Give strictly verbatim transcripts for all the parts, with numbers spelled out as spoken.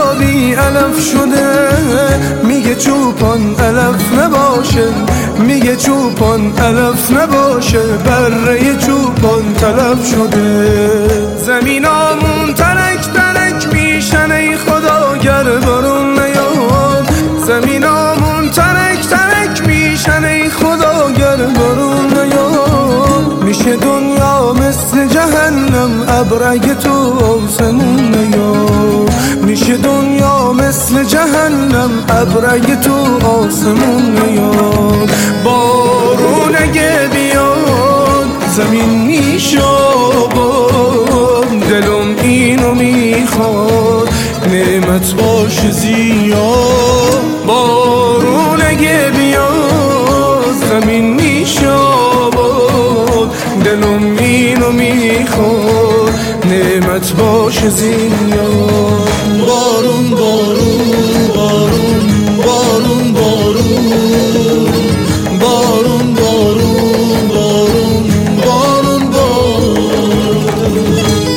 بی علف شده، میگه چوپان علف نباشه، میگه چوپان علف نباشه، بره چوپان تلف شده. زمینامون ترک ترک میشن ای خدا گر بارون نیاد، زمینامون ترک ترک میشن ای خدا گر بارون نیاد. میشه دنیا مثل جهنم ابر اگه تو آسمون نیاد، میشه دنیا مثل جهنم ابر اگه تو آسمون نیاد. بارون اگه بیاد زمین میشه آباد، دلم اینو میخواد نعمت باشه زیاد. بارون اگه بیاد زمین میشه آباد، دلم اینو میخواد نعمت باشه زیاد. بارون بارون بارون بارون بارون بارون بارون بارون بارون بارون.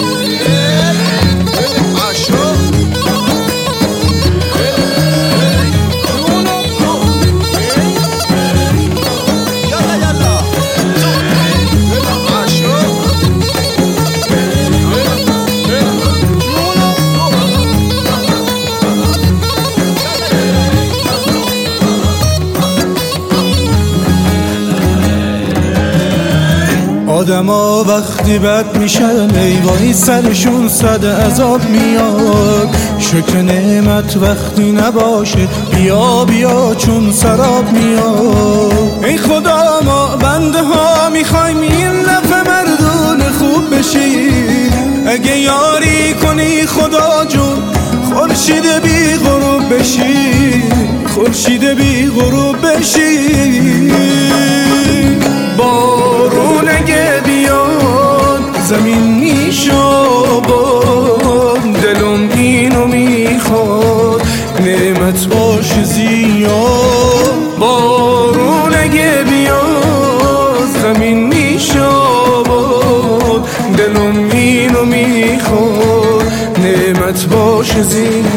آدما وقتی بد میشن ای وای سرشون صد عذاب میاد. شکر نعمت وقتی نباشه بیا بیا چون سراب میاد. ای خدا ما بنده ها میخوایم این دفعه مردون خوب بشی، اگه یاری کنی خدا جون خورشید بی غروب بشی، خورشید بی غروب بشی. بارون اگه بیاد زمین میشه آباد، دلم اینو میخواد نعمت باشه زیاد. بارون اگه بیاد زمین میشه آباد، دلم اینو میخواد نعمت باشه زیاد.